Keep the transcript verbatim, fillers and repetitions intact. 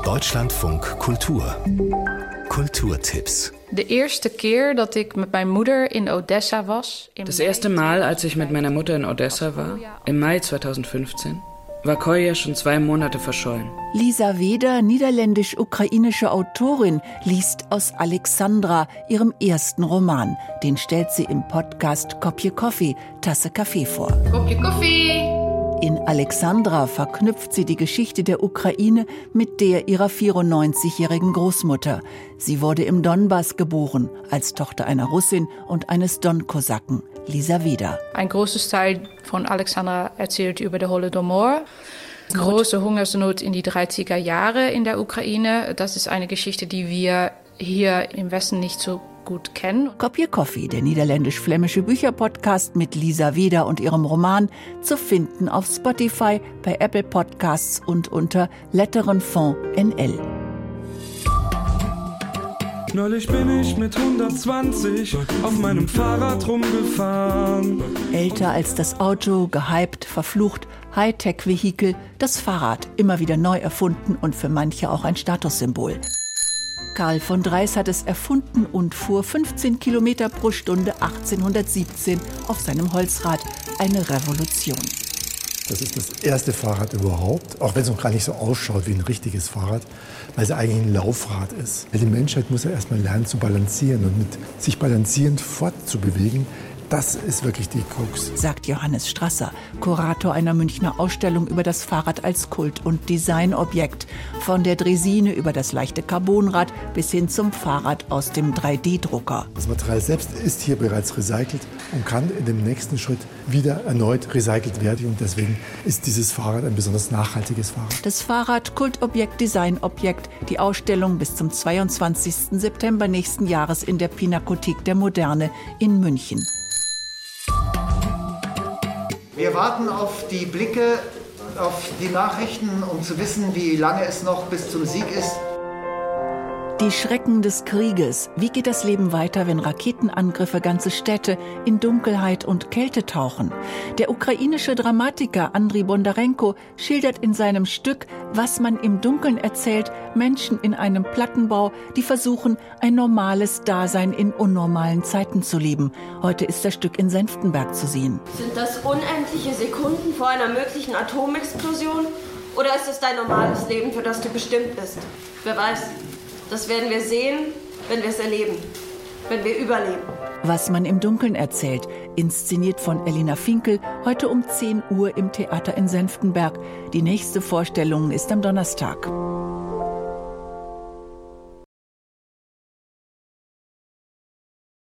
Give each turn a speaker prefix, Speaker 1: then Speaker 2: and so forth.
Speaker 1: Deutschlandfunk Kultur. Kulturtipps.
Speaker 2: De eerste keer dat ik met mijn moeder in Odessa was.
Speaker 3: Das erste Mal, als ich mit meiner Mutter in Odessa war, im Mai zweitausendfünfzehn, war Kolja schon zwei Monate verschollen.
Speaker 4: Lisa Weder, niederländisch-ukrainische Autorin, liest aus Alexandra, ihrem ersten Roman. Den stellt sie im Podcast Kopje Koffee, Tasse Kaffee vor.
Speaker 2: Kopje Koffee!
Speaker 4: In Alexandra verknüpft sie die Geschichte der Ukraine mit der ihrer vierundneunzigjährigen Großmutter. Sie wurde im Donbass geboren, als Tochter einer Russin und eines Don-Kosaken. Lisa Weder.
Speaker 2: Ein großes Teil von Alexandra erzählt über den Holodomor. Große Hungersnot in die dreißiger Jahre in der Ukraine. Das ist eine Geschichte, die wir hier im Westen nicht so gut kennen.
Speaker 4: Kopje Koffee, der niederländisch-flämische Bücherpodcast mit Lisa Weder und ihrem Roman, zu finden auf Spotify, bei Apple Podcasts und unter Letterenfond N L.
Speaker 5: Neulich bin ich mit hundertzwanzig auf meinem Fahrrad rumgefahren.
Speaker 4: Älter als das Auto, gehypt, verflucht, Hightech-Vehikel, das Fahrrad, immer wieder neu erfunden und für manche auch ein Statussymbol. Karl von Dreis hat es erfunden und fuhr fünfzehn Kilometer pro Stunde achtzehnhundertsiebzehn auf seinem Holzrad. Eine Revolution.
Speaker 6: Das ist das erste Fahrrad überhaupt, auch wenn es noch gar nicht so ausschaut wie ein richtiges Fahrrad, weil es eigentlich ein Laufrad ist. Weil die Menschheit muss ja erstmal lernen zu balancieren und mit sich balancierend fortzubewegen. Das ist wirklich die Krux,
Speaker 4: sagt Johannes Strasser, Kurator einer Münchner Ausstellung über das Fahrrad als Kult- und Designobjekt. Von der Draisine über das leichte Carbonrad bis hin zum Fahrrad aus dem drei D Drucker.
Speaker 6: Das Material selbst ist hier bereits recycelt und kann in dem nächsten Schritt wieder erneut recycelt werden. Und deswegen ist dieses Fahrrad ein besonders nachhaltiges Fahrrad.
Speaker 4: Das Fahrrad, Kultobjekt, Designobjekt. Die Ausstellung bis zum zweiundzwanzigsten September nächsten Jahres in der Pinakothek der Moderne in München.
Speaker 7: Wir warten auf die Blicke, auf die Nachrichten, um zu wissen, wie lange es noch bis zum Sieg ist.
Speaker 4: Die Schrecken des Krieges. Wie geht das Leben weiter, wenn Raketenangriffe ganze Städte in Dunkelheit und Kälte tauchen? Der ukrainische Dramatiker Andriy Bondarenko schildert in seinem Stück, was man im Dunkeln erzählt, Menschen in einem Plattenbau, die versuchen, ein normales Dasein in unnormalen Zeiten zu leben. Heute ist das Stück in Senftenberg zu sehen.
Speaker 8: Sind das unendliche Sekunden vor einer möglichen Atomexplosion? Oder ist es dein normales Leben, für das du bestimmt bist? Wer weiß. Das werden wir sehen, wenn wir es erleben, wenn wir überleben.
Speaker 4: Was man im Dunkeln erzählt, inszeniert von Elina Finkel, heute um zehn Uhr im Theater in Senftenberg. Die nächste Vorstellung ist am Donnerstag.